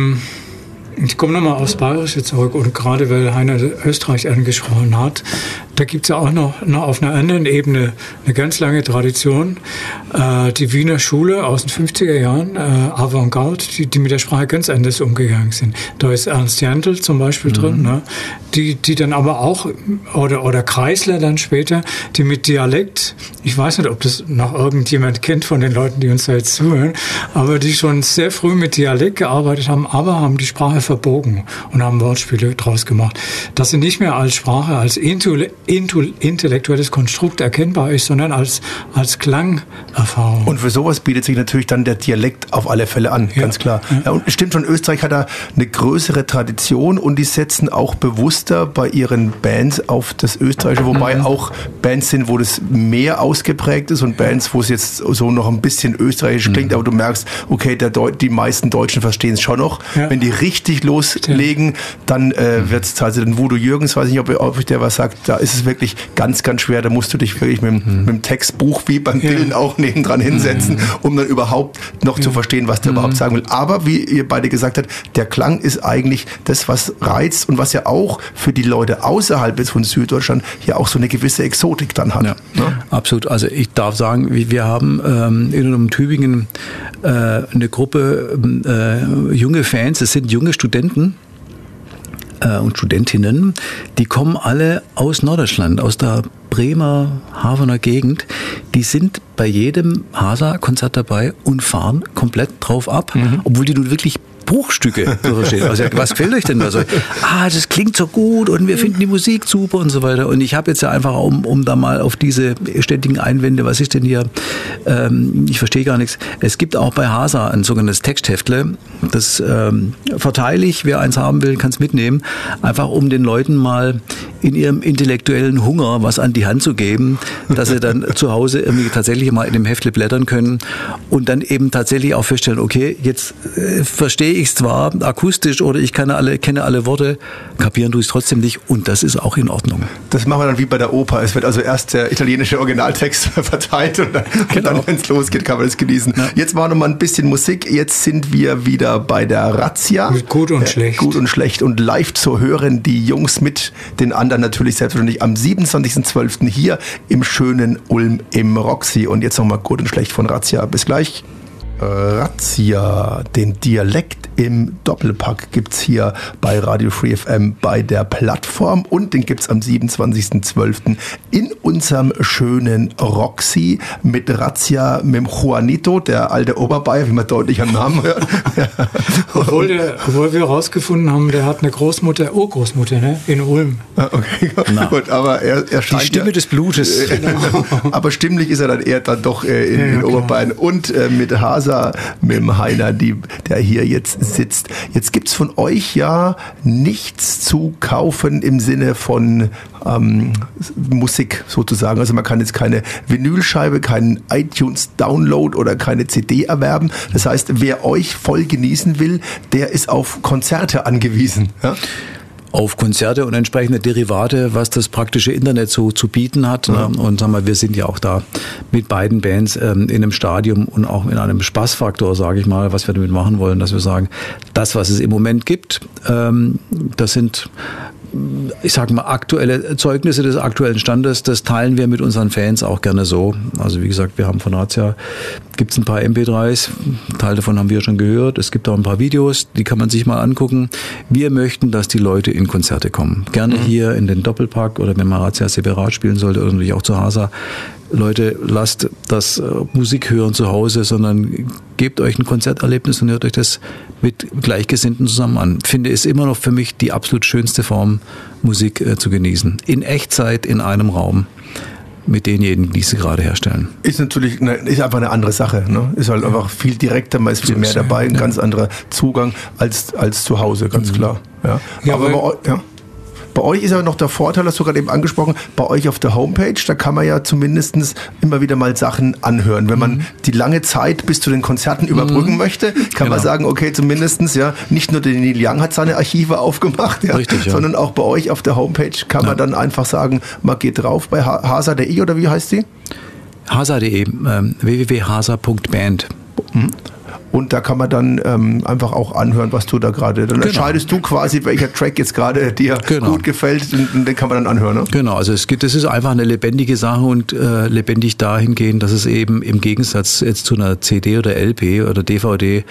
Ich komme nochmal aufs Bayerische zurück und gerade weil Heiner Österreich angesprochen hat, da gibt es ja auch noch auf einer anderen Ebene eine ganz lange Tradition. Die Wiener Schule aus den 50er Jahren, Avantgarde, die mit der Sprache ganz anders umgegangen sind. Da ist Ernst Jandl zum Beispiel drin, ne? Die dann aber auch, oder Kreisler dann später, die mit Dialekt, ich weiß nicht, ob das noch irgendjemand kennt von den Leuten, die uns da jetzt zuhören, aber die schon sehr früh mit Dialekt gearbeitet haben, aber haben die Sprache verbogen und haben Wortspiele draus gemacht. Dass sie nicht mehr als Sprache, als intellektuelles Konstrukt erkennbar ist, sondern als Klangerfahrung. Und für sowas bietet sich natürlich dann der Dialekt auf alle Fälle an, ganz klar. Ja, und stimmt schon, Österreich hat da eine größere Tradition und die setzen auch bewusster bei ihren Bands auf das Österreichische, wobei auch Bands sind, wo das mehr ausgeprägt ist und Bands, wo es jetzt so noch ein bisschen österreichisch klingt, aber du merkst, okay, die meisten Deutschen verstehen es schon noch. Ja. Wenn die richtig loslegen, dann wird es, also den Voodoo Jürgens, weiß nicht, ob ich der was sagt, da ist es wirklich ganz, ganz schwer, da musst du dich wirklich mit dem Textbuch wie beim Dylan auch nebendran hinsetzen, um dann überhaupt noch zu verstehen, was der überhaupt sagen will. Aber wie ihr beide gesagt habt, der Klang ist eigentlich das, was reizt und was ja auch für die Leute außerhalb jetzt von Süddeutschland ja auch so eine gewisse Exotik dann hat. Ja, absolut. Also ich darf sagen, wir haben in Tübingen eine Gruppe junge Fans, es sind junge Studenten und Studentinnen, die kommen alle aus Norddeutschland, aus der Bremer, Havener Gegend. Die sind bei jedem Hasa-Konzert dabei und fahren komplett drauf ab, obwohl die nun wirklich Bruchstücke zu verstehen. Also was gefällt euch denn? Also, das klingt so gut und wir finden die Musik super und so weiter. Und ich habe jetzt ja einfach, um da mal auf diese ständigen Einwände, was ist denn hier, ich verstehe gar nichts. Es gibt auch bei Hasa ein sogenanntes Textheftle. Das verteile ich, wer eins haben will, kann es mitnehmen. Einfach um den Leuten mal in ihrem intellektuellen Hunger was an die Hand zu geben, dass sie dann zu Hause irgendwie tatsächlich mal in dem Heftle blättern können und dann eben tatsächlich auch feststellen, okay, jetzt verstehe ich es zwar akustisch oder ich kenne alle Worte, kapieren tue ich es trotzdem nicht und das ist auch in Ordnung. Das machen wir dann wie bei der Oper. Es wird also erst der italienische Originaltext verteilt und dann, wenn es losgeht, kann man das genießen. Ja. Jetzt machen wir noch mal ein bisschen Musik. Jetzt sind wir wieder bei der Razzia. Mit Gut und Schlecht. Gut und Schlecht und live zu hören, die Jungs mit den anderen natürlich selbstverständlich am 27.12. hier im schönen Ulm im Roxy. Und jetzt nochmal Gut und Schlecht von Razzia. Bis gleich. Razzia, den Dialekt im Doppelpack gibt's hier bei Radio Free FM bei der Plattform und den gibt's am 27.12. in unserem schönen Roxy mit Razzia, mit Juanito, der alte Oberbayer, wie man deutlich am Namen hört. Obwohl wir herausgefunden haben, der hat eine Urgroßmutter, ne? In Ulm. Okay, gut, aber er scheint die Stimme des Blutes. Aber stimmlich ist er dann doch in Oberbayern und mit Hasa, mit dem Heiner, der hier jetzt sitzt. Jetzt gibt's von euch ja nichts zu kaufen im Sinne von Musik sozusagen. Also man kann jetzt keine Vinylscheibe, keinen iTunes-Download oder keine CD erwerben. Das heißt, wer euch voll genießen will, der ist auf Konzerte angewiesen. Ja? Auf Konzerte und entsprechende Derivate, was das praktische Internet so zu bieten hat. Ne? Und sagen wir, wir sind ja auch da mit beiden Bands in einem Stadium und auch in einem Spaßfaktor, sage ich mal, was wir damit machen wollen, dass wir sagen, das, was es im Moment gibt, das sind, ich sage mal, aktuelle Zeugnisse des aktuellen Standes, das teilen wir mit unseren Fans auch gerne so. Also wie gesagt, wir haben von Razzia, gibt es ein paar MP3s, Teil davon haben wir schon gehört, es gibt auch ein paar Videos, die kann man sich mal angucken. Wir möchten, dass die Leute in Konzerte kommen. Gerne hier in den Doppelpack oder wenn man Razzia separat spielen sollte oder natürlich auch zu Hasa. Leute, lasst das Musik hören zu Hause, sondern gebt euch ein Konzerterlebnis und hört euch das mit Gleichgesinnten zusammen an. Finde es immer noch für mich die absolut schönste Form, Musik zu genießen. In Echtzeit, in einem Raum, mit denjenigen, die sie gerade herstellen. Ist natürlich, ist einfach eine andere Sache. Ne? Ist halt einfach viel direkter, man ist viel mehr dabei, ein ganz anderer Zugang als zu Hause, ganz klar. Ja. Aber bei euch ist ja noch der Vorteil, hast du gerade eben angesprochen, bei euch auf der Homepage, da kann man ja zumindest immer wieder mal Sachen anhören. Wenn man die lange Zeit bis zu den Konzerten überbrücken möchte, kann man sagen, okay, zumindestens, ja, nicht nur der Neil Young hat seine Archive aufgemacht, ja, richtig, sondern auch bei euch auf der Homepage kann man dann einfach sagen, man geht drauf bei hasa.de oder wie heißt die? hasa.de, www.hasa.band. und da kann man dann einfach auch anhören, was du da gerade, dann entscheidest du quasi, welcher Track jetzt gerade dir gut gefällt, und den kann man dann anhören. Ne? Genau, also das ist einfach eine lebendige Sache und lebendig dahingehend, dass es eben im Gegensatz jetzt zu einer CD oder LP oder DVD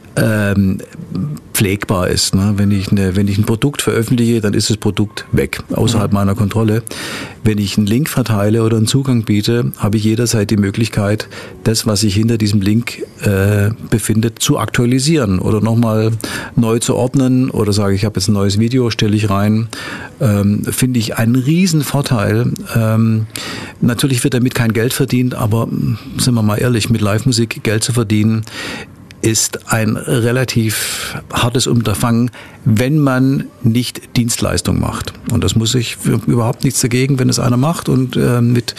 pflegbar ist. Ne? Wenn ich ein Produkt veröffentliche, dann ist das Produkt weg, außerhalb meiner Kontrolle. Wenn ich einen Link verteile oder einen Zugang biete, habe ich jederzeit die Möglichkeit, das, was sich hinter diesem Link befindet, zu aktualisieren oder nochmal neu zu ordnen oder sage ich habe jetzt ein neues Video, stelle ich rein. Finde ich einen riesen Vorteil. Natürlich wird damit kein Geld verdient, aber sind wir mal ehrlich, mit Live-Musik Geld zu verdienen, ist ein relativ hartes Unterfangen, wenn man nicht Dienstleistung macht. Und das muss ich überhaupt nichts dagegen, wenn es einer macht und mit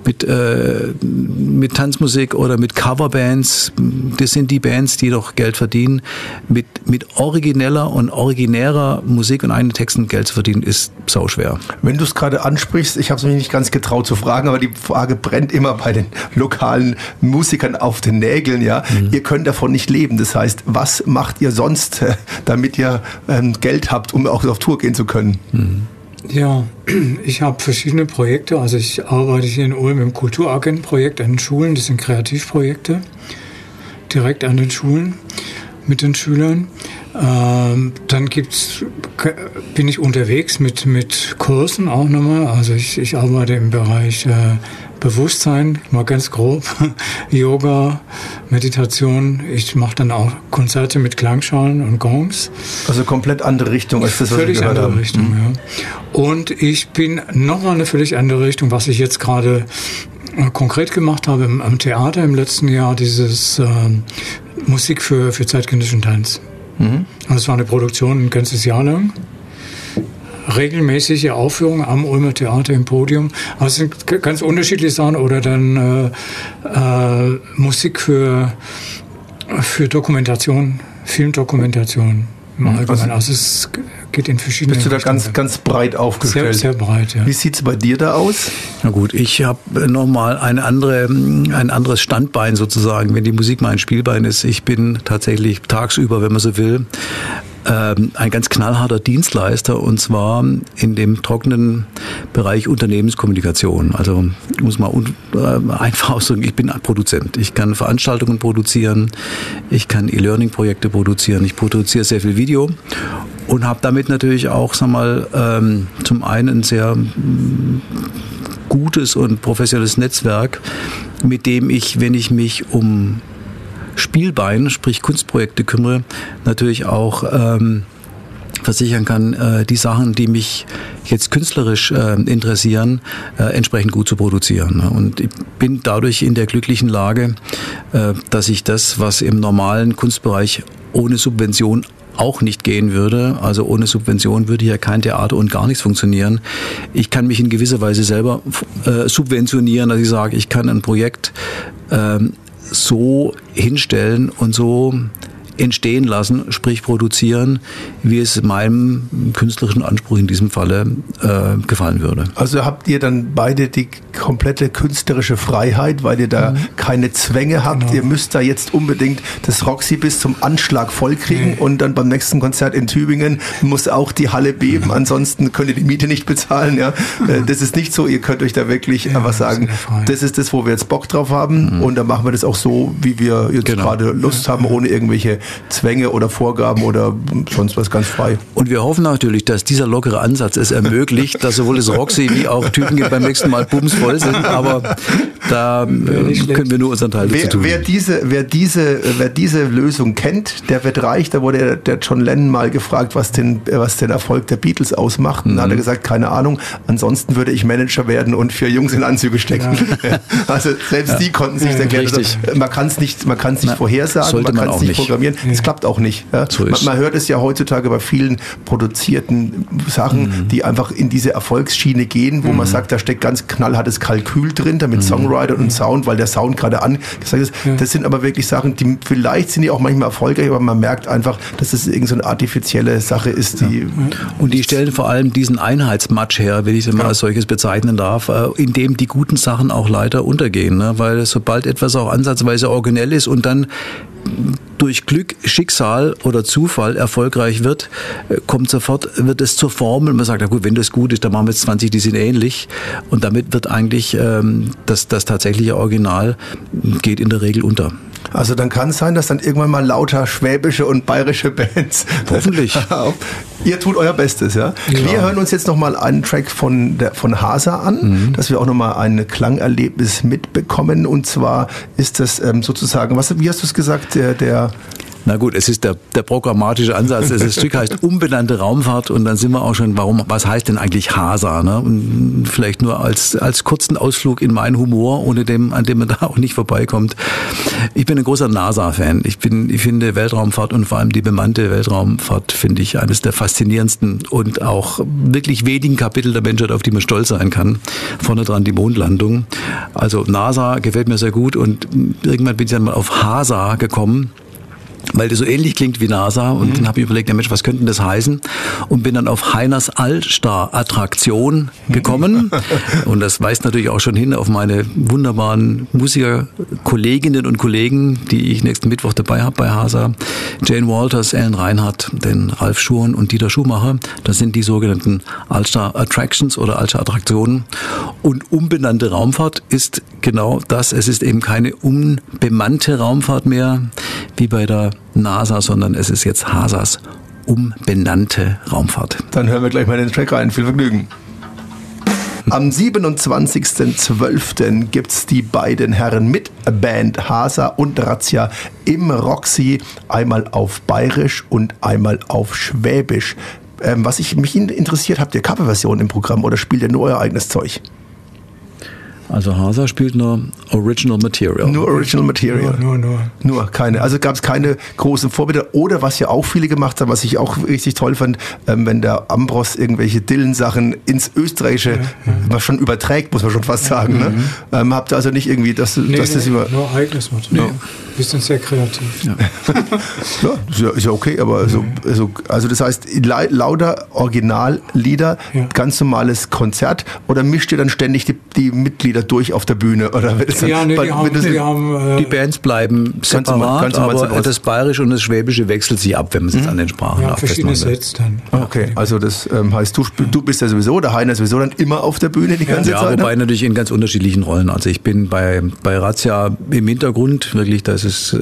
Tanzmusik oder mit Coverbands, das sind die Bands, die doch Geld verdienen. Mit origineller und originärer Musik und eigenen Texten Geld zu verdienen, ist sauschwer. Wenn du es gerade ansprichst, ich habe es mich nicht ganz getraut zu fragen, aber die Frage brennt immer bei den lokalen Musikern auf den Nägeln. Ja, Ihr könnt davon nicht leben. Das heißt, was macht ihr sonst, damit ihr Geld habt, um auch auf Tour gehen zu können? Ja, ich habe verschiedene Projekte. Also ich arbeite hier in Ulm im Kulturagentenprojekt an den Schulen. Das sind Kreativprojekte, direkt an den Schulen mit den Schülern. Dann bin ich unterwegs mit Kursen auch nochmal. Also ich arbeite im Bereich Bewusstsein, mal ganz grob, Yoga, Meditation. Ich mache dann auch Konzerte mit Klangschalen und Gongs. Also komplett andere Richtung als das, was völlig wir gehört andere haben. Richtung, ja. Und ich bin nochmal eine völlig andere Richtung, was ich jetzt gerade konkret gemacht habe am Theater im letzten Jahr, dieses Musik für zeitgenössischen Tanz. Also es war eine Produktion ein ganzes Jahr lang. Regelmäßige Aufführungen am Ulmer Theater im Podium. Aber es sind ganz unterschiedliche Sachen. Oder dann Musik für Dokumentation, Filmdokumentation im Allgemeinen. Also es geht in verschiedene Bist du da Richtungen. ganz breit aufgestellt? Sehr, sehr breit, ja. Wie sieht es bei dir da aus? Na gut, ich habe nochmal ein anderes Standbein sozusagen, wenn die Musik mein Spielbein ist. Ich bin tatsächlich tagsüber, wenn man so will, ein ganz knallharter Dienstleister, und zwar in dem trockenen Bereich Unternehmenskommunikation. Also ich muss mal einfach ausdrücken, ich bin ein Produzent. Ich kann Veranstaltungen produzieren, ich kann E-Learning-Projekte produzieren, ich produziere sehr viel Video und habe damit natürlich auch, sag mal, zum einen ein sehr gutes und professionelles Netzwerk, mit dem ich, wenn ich mich um Spielbein, sprich Kunstprojekte kümmere, natürlich auch versichern kann, die Sachen, die mich jetzt künstlerisch interessieren, entsprechend gut zu produzieren. Und ich bin dadurch in der glücklichen Lage, dass ich das, was im normalen Kunstbereich ohne Subvention auch nicht gehen würde, also ohne Subvention würde ja kein Theater und gar nichts funktionieren. Ich kann mich in gewisser Weise selber subventionieren, dass ich sage, ich kann ein Projekt so hinstellen und so entstehen lassen, sprich produzieren, wie es meinem künstlerischen Anspruch in diesem Falle gefallen würde. Also habt ihr dann beide die komplette künstlerische Freiheit, weil ihr da keine Zwänge habt. Genau. Ihr müsst da jetzt unbedingt das Roxy bis zum Anschlag vollkriegen und dann beim nächsten Konzert in Tübingen muss auch die Halle beben, ansonsten könnt ihr die Miete nicht bezahlen. Ja? Das ist nicht so, ihr könnt euch da wirklich einfach sagen, das ist das, wo wir jetzt Bock drauf haben und dann machen wir das auch so, wie wir jetzt gerade Lust haben, ohne irgendwelche Zwänge oder Vorgaben oder sonst was, ganz frei. Und wir hoffen natürlich, dass dieser lockere Ansatz es ermöglicht, dass sowohl das Roxy wie auch Tübingen beim nächsten Mal bumsvoll sind, aber da können wir nur unseren Teil dazu tun. Wer diese Lösung kennt, der wird reich. Da wurde der John Lennon mal gefragt, was den Erfolg der Beatles ausmacht. Und dann hat er gesagt, keine Ahnung, ansonsten würde ich Manager werden und 4 Jungs in Anzüge stecken. Ja. Also selbst die konnten sich erklären. Also man kann es nicht vorhersagen, man kann es nicht programmieren. Es klappt auch nicht. Ja. So man hört es ja heutzutage bei vielen produzierten Sachen, die einfach in diese Erfolgsschiene gehen, wo man sagt, da steckt ganz knallhartes Kalkül drin, damit Songwriter und Sound, weil der Sound gerade angesagt ist. Das sind aber wirklich Sachen, die vielleicht sind die auch manchmal erfolgreich, aber man merkt einfach, dass es irgend so eine artifizielle Sache ist. Und die stellen vor allem diesen Einheitsmatch her, wenn ich es mal als solches bezeichnen darf, in dem die guten Sachen auch leider untergehen. Ne? Weil sobald etwas auch ansatzweise originell ist und dann durch Glück, Schicksal oder Zufall erfolgreich wird, wird es zur Formel. Man sagt, ja gut, wenn das gut ist, dann machen wir jetzt 20, die sind ähnlich. Und damit wird eigentlich das tatsächliche Original geht in der Regel unter. Also dann kann es sein, dass dann irgendwann mal lauter schwäbische und bayerische Bands. Hoffentlich. Ihr tut euer Bestes, ja? Wir hören uns jetzt nochmal einen Track von Hasa an, dass wir auch nochmal ein Klangerlebnis mitbekommen. Und zwar ist das sozusagen, wie hast du es gesagt, der Na gut, es ist der programmatische Ansatz. Das Stück heißt Umbenannte Raumfahrt und dann sind wir auch schon, was heißt denn eigentlich Hasa? Ne? Und vielleicht nur als kurzen Ausflug in meinen Humor, an dem man da auch nicht vorbeikommt. Ich bin ein großer NASA-Fan. Ich finde Weltraumfahrt und vor allem die bemannte Weltraumfahrt finde ich eines der faszinierendsten und auch wirklich wenigen Kapitel der Menschheit, auf die man stolz sein kann. Vorne dran die Mondlandung. Also NASA gefällt mir sehr gut und irgendwann bin ich dann mal auf Hasa gekommen, weil das so ähnlich klingt wie NASA und dann habe ich überlegt, ja Mensch, was könnte denn das heißen? Und bin dann auf Heiners Allstar-Attraktion gekommen und das weist natürlich auch schon hin auf meine wunderbaren Musikerkolleginnen und Kollegen, die ich nächsten Mittwoch dabei habe bei Hasa. Jane Walters, Ellen Reinhardt, den Ralf Schurn und Dieter Schumacher. Das sind die sogenannten Allstar-Attractions oder Allstar-Attraktionen. Und umbenannte Raumfahrt ist genau das. Es ist eben keine unbemannte Raumfahrt mehr, wie bei der NASA, sondern es ist jetzt Hasas umbenannte Raumfahrt. Dann hören wir gleich mal in den Track rein. Viel Vergnügen. Am 27.12. gibt's die beiden Herren mit Band Hasa und Razzia im Roxy. Einmal auf Bayerisch und einmal auf Schwäbisch. Was mich interessiert, habt ihr Coverversionen im Programm oder spielt ihr nur euer eigenes Zeug? Also Hasa spielt nur Original Material. Nur Original Material. Nur keine. Also gab es keine großen Vorbilder. Oder was ja auch viele gemacht haben, was ich auch richtig toll fand, wenn der Ambros irgendwelche Dylan-Sachen ins Österreichische was schon überträgt, muss man schon fast sagen. Ne? Habt ihr also nicht irgendwie, dass das über... Nur eigenes Material. Ja. Wir sind sehr kreativ. Ja, ist ja okay, aber also das heißt, lauter Originallieder, ganz normales Konzert oder mischt ihr dann ständig die Mitglieder durch auf der Bühne? Oder die Bands bleiben separat, aber das Bayerische und das Schwäbische wechselt sich ab, wenn man es an den Sprachen abfasst. Verschiedene Sets dann. Okay, also das heißt, du bist ja sowieso, der Heiner sowieso dann immer auf der Bühne die ganze Zeit? Ja, wobei natürlich in ganz unterschiedlichen Rollen. Also ich bin bei Razzia im Hintergrund, wirklich, es ist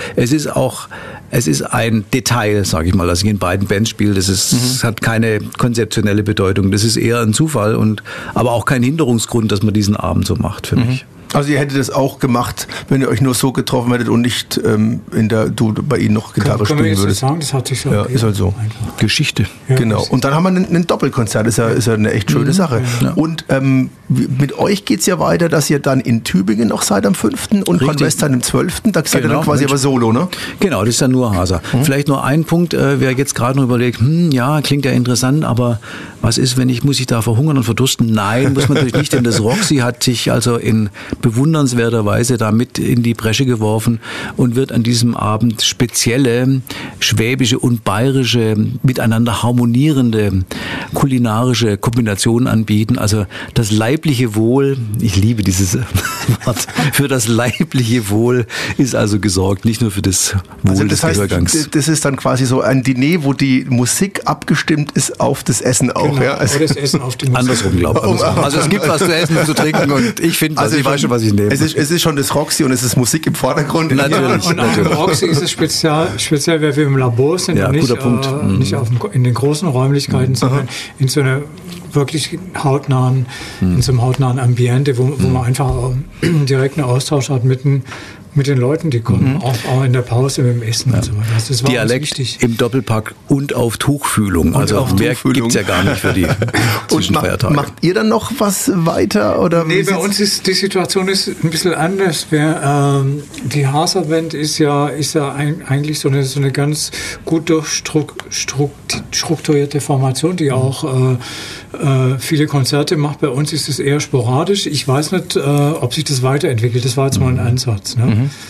ein Detail, sage ich mal, dass ich in beiden Bands spiele. Das hat keine konzeptionelle Bedeutung. Das ist eher ein Zufall aber auch kein Hinderungsgrund, dass man diesen Abend so macht für mich. Also ihr hättet das auch gemacht, wenn ihr euch nur so getroffen hättet und nicht du bei ihnen noch Gitarre spielen würdest. Das sagen, das hat sich so. Ja, ist halt so. Einfach. Geschichte. Ja, genau. Und dann haben wir ein Doppelkonzert, ist ja eine echt schöne Sache. Ja. Und mit euch geht's ja weiter, dass ihr dann in Tübingen noch seid am 5. und Convestheim am 12. Da seid ihr dann quasi aber solo, ne? Genau, das ist dann nur Hasa. Vielleicht nur ein Punkt, wer jetzt gerade noch überlegt, klingt ja interessant, aber was ist, muss ich da verhungern und verdursten? Nein, muss man natürlich nicht, denn das Roxy hat sich also in bewundernswerter Weise da mit in die Bresche geworfen und wird an diesem Abend spezielle schwäbische und bayerische, miteinander harmonierende kulinarische Kombinationen anbieten. Also das leibliche Wohl, ich liebe dieses Wort, für das leibliche Wohl ist also gesorgt, nicht nur für das Wohl des Gehörgangs. Das ist dann quasi so ein Diner, wo die Musik abgestimmt ist auf das Essen auch. Genau, oder das Essen auf die Musik. Andersrum, glaube ich. Also es gibt was zu essen und zu trinken und ich finde, ich weiß schon, was ich nehme. Es ist schon das Roxy und es ist Musik im Vordergrund. Natürlich. Und am Roxy ist es speziell, weil wir im Labor sind und nicht in den großen Räumlichkeiten, sondern in so einer wirklich hautnahen, in so einem hautnahen Ambiente, wo man einfach direkt einen Austausch hat mit den Leuten, die kommen, auch in der Pause mit dem Essen und so weiter. Das war Dialekt im Doppelpack und auf Tuchfühlung. Also mehr gibt es ja gar nicht für die Zwischenfeiertage. Macht ihr dann noch was weiter? Oder nee, bei uns ist die Situation ein bisschen anders. Die Hasa-Band ist ja eigentlich so eine ganz gut durchstrukturierte Formation, die auch viele Konzerte macht. Bei uns ist es eher sporadisch. Ich weiß nicht, ob sich das weiterentwickelt. Das war jetzt mal ein Ansatz. Ne?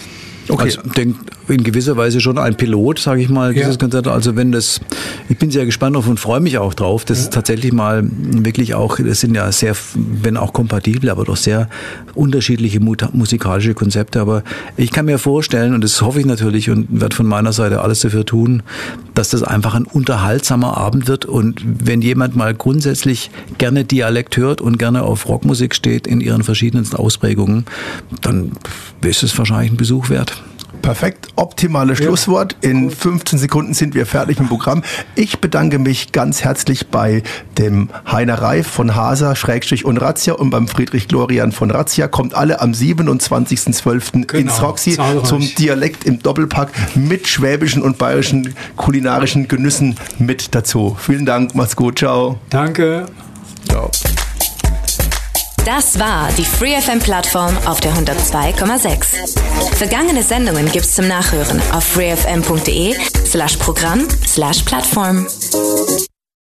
Okay. Also, ich denke, in gewisser Weise schon ein Pilot, sage ich mal, dieses Konzert. Also ich bin sehr gespannt drauf und freue mich auch drauf, dass tatsächlich mal wirklich auch, das sind ja sehr, wenn auch kompatibel, aber doch sehr unterschiedliche musikalische Konzepte. Aber ich kann mir vorstellen, und das hoffe ich natürlich und werde von meiner Seite alles dafür tun, dass das einfach ein unterhaltsamer Abend wird. Und wenn jemand mal grundsätzlich gerne Dialekt hört und gerne auf Rockmusik steht in ihren verschiedensten Ausprägungen, dann ist es wahrscheinlich ein Besuch wert. Perfekt, optimales Schlusswort. In 15 Sekunden sind wir fertig mit dem Programm. Ich bedanke mich ganz herzlich bei dem Heiner Reif von Hasa / und Razzia und beim Friedrich Glorian von Razzia. Kommt alle am 27.12. ins Roxy zum Dialekt im Doppelpack mit schwäbischen und bayerischen kulinarischen Genüssen mit dazu. Vielen Dank, macht's gut, ciao. Danke. Ciao. Das war die FreeFM-Plattform auf der 102,6. Vergangene Sendungen gibt's zum Nachhören auf freefm.de/Programm/Plattform.